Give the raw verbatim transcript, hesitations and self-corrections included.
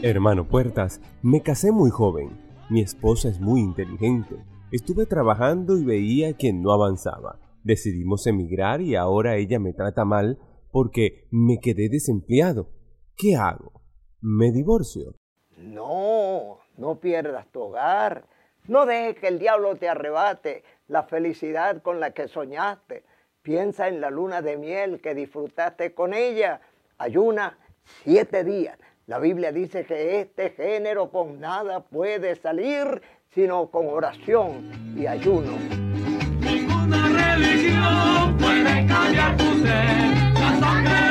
Hermano Puertas, me casé muy joven. Mi esposa es muy inteligente. Estuve trabajando y veía que no avanzaba. Decidimos emigrar y ahora ella me trata mal porque me quedé desempleado. ¿Qué hago? ¿Me divorcio? No, no pierdas tu hogar. No dejes que el diablo te arrebate la felicidad con la que soñaste. Piensa en la luna de miel que disfrutaste con ella. Ayuna siete días. La Biblia dice que este género con nada puede salir, sino con oración y ayuno. Ninguna religión puede cambiar tu ser. La sangre